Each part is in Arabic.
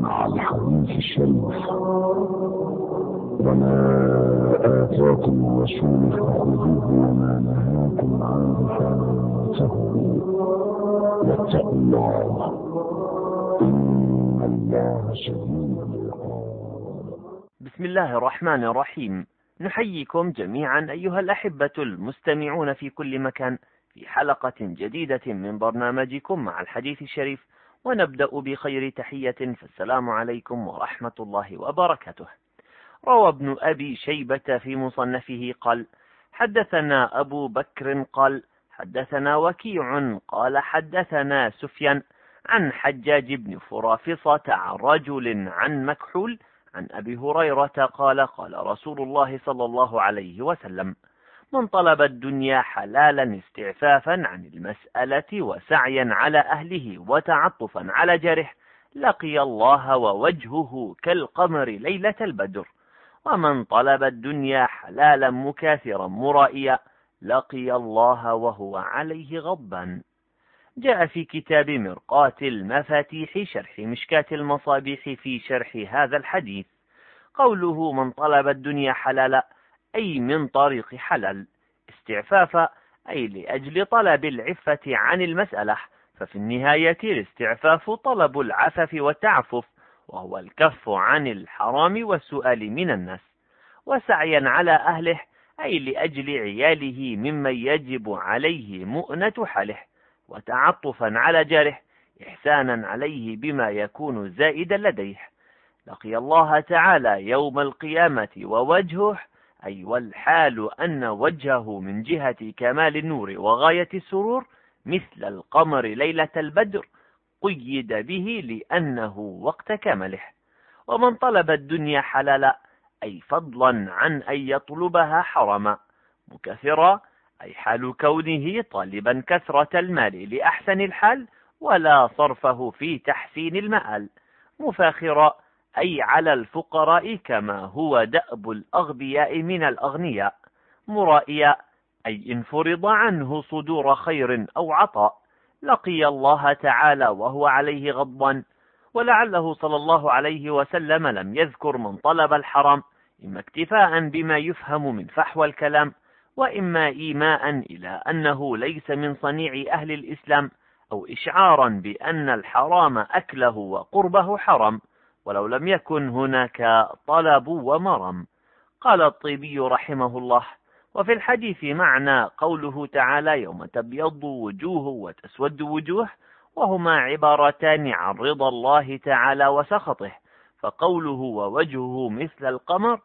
مع الحديث الشريف. وما آتاكم الرسول فخذوه وما نهاكم عنه فانتهوا واتقوا الله إن الله شديد العقاب. بسم الله الرحمن الرحيم. نحييكم جميعا أيها الأحبة المستمعون في كل مكان في حلقة جديدة من برنامجكم مع الحديث الشريف، ونبدأ بخير تحية، فالسلام عليكم ورحمة الله وبركاته. روى ابن أبي شيبة في مصنفه قال: حدثنا أبو بكر قال: حدثنا وكيع قال: حدثنا سفيان عن حجاج بن فرافصة عن رجل عن مكحول عن أبي هريرة قال: قال رسول الله صلى الله عليه وسلم: من طلب الدنيا حلالا استعفافا عن المسألة وسعيا على أهله وتعطفا على جاره لقي الله ووجهه كالقمر ليلة البدر، ومن طلب الدنيا حلالا مكاثرا مرائيا لقي الله وهو عليه غضبان. جاء في كتاب مرقاة المفاتيح شرح مشكاة المصابيح في شرح هذا الحديث قوله: من طلب الدنيا حلالا أي من طريق حلال، استعفافا أي لأجل طلب العفة عن المسألة، ففي النهاية الاستعفاف طلب العفف والتعفف، وهو الكف عن الحرام والسؤال من الناس، وسعيا على أهله أي لأجل عياله ممن يجب عليه مؤنة حاله، وتعطفا على جاره إحسانا عليه بما يكون زائدا لديه. لقي الله تعالى يوم القيامة ووجهه أي والحال أن وجهه من جهة كمال النور وغاية السرور مثل القمر ليلة البدر قيد به لأنه وقت كمله. ومن طلب الدنيا حلالا أي فضلا عن أن يطلبها حرما، مكثرا أي حال كونه طالبا كثرة المال لأحسن الحال ولا صرفه في تحسين المآل، مفاخرا أي على الفقراء كما هو دأب الأغبياء من الأغنياء، مرائيا أي إن فرض عنه صدور خير أو عطاء لقي الله تعالى وهو عليه غضبان. ولعله صلى الله عليه وسلم لم يذكر من طلب الحرام، إما اكتفاء بما يفهم من فحوى الكلام، وإما إيماء إلى أنه ليس من صنيع أهل الإسلام، أو إشعارا بأن الحرام أكله وقربه حرام، ولو لم يكن هناك طلب ومرم. قال الطيبي رحمه الله: وفي الحديث معنى قوله تعالى: يوم تبيض وجوه وتسود وجوه، وهما عبارتان عن رضا الله تعالى وسخطه، فقوله ووجهه مثل القمر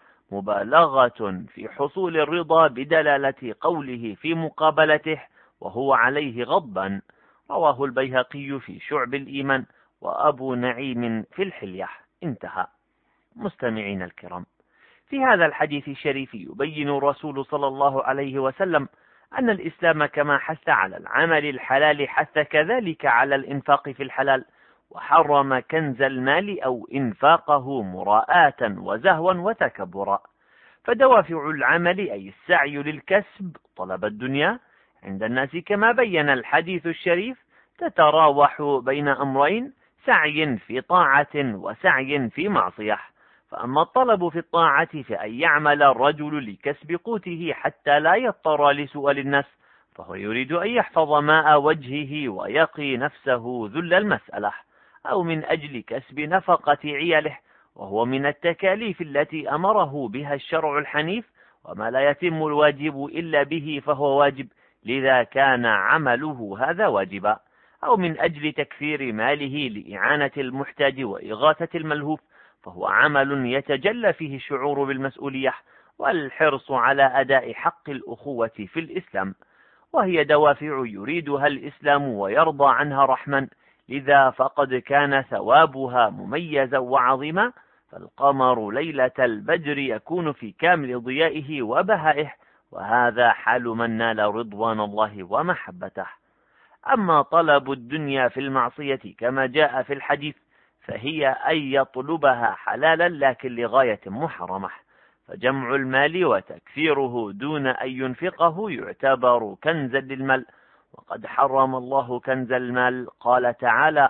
مبالغة في حصول الرضا بدلالة قوله في مقابلته وهو عليه غضبا. رواه البيهقي في شعب الإيمان وأبو نعيم في الحلية. انتهى. مستمعين الكرام، في هذا الحديث الشريف يبين الرسول صلى الله عليه وسلم أن الإسلام كما حث على العمل الحلال حث كذلك على الإنفاق في الحلال، وحرم كنز المال أو إنفاقه مراءة وزهوا وتكبرا. فدوافع العمل أي السعي للكسب طلب الدنيا عند الناس كما بين الحديث الشريف تتراوح بين أمرين: سعي في طاعة وسعي في معصية. فأما الطلب في الطاعة فأن يعمل الرجل لكسب قوته حتى لا يضطر لسؤال الناس، فهو يريد أن يحفظ ماء وجهه ويقي نفسه ذل المسألة، أو من أجل كسب نفقة عياله، وهو من التكاليف التي أمره بها الشرع الحنيف، وما لا يتم الواجب إلا به فهو واجب، لذا كان عمله هذا واجبا، أو من أجل تكثير ماله لإعانة المحتاج وإغاثة الملهوف، فهو عمل يتجلى فيه الشعور بالمسؤولية والحرص على أداء حق الأخوة في الإسلام، وهي دوافع يريدها الإسلام ويرضى عنها رحما، لذا فقد كان ثوابها مميزا وعظيما، فالقمر ليلة البدر يكون في كامل ضيائه وبهائه، وهذا حال من نال رضوان الله ومحبته. أما طلب الدنيا في المعصية كما جاء في الحديث فهي أن يطلبها حلالا لكن لغاية محرمة، فجمع المال وتكثيره دون أن ينفقه يعتبر كنزا للمال، وقد حرم الله كنز المال. قال تعالى: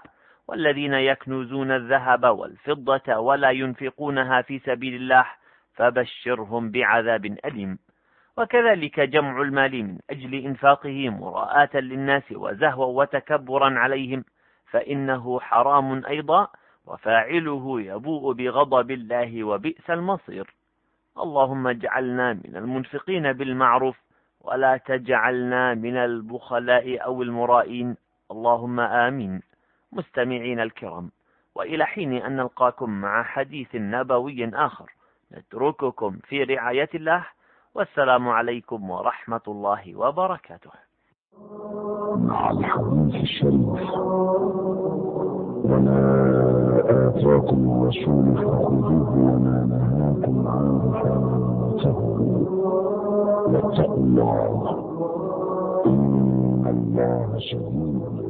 والذين يكنزون الذهب والفضة ولا ينفقونها في سبيل الله فبشرهم بعذاب أليم. وكذلك جمع المال من أجل إنفاقه مراءة للناس وزهوا وتكبرا عليهم فإنه حرام أيضا، وفاعله يبوء بغضب الله وبئس المصير. اللهم اجعلنا من المنفقين بالمعروف ولا تجعلنا من البخلاء أو المرائين، اللهم آمين. مستمعين الكرام، وإلى حين أن نلقاكم مع حديث نبوي آخر نترككم في رعاية الله، والسلام عليكم ورحمة الله وبركاته. مع الحديث الشريف: وما آتاكم الرسول فخذوه وما نهاكم عنه فانتهوا واتقوا الله إن الله شديد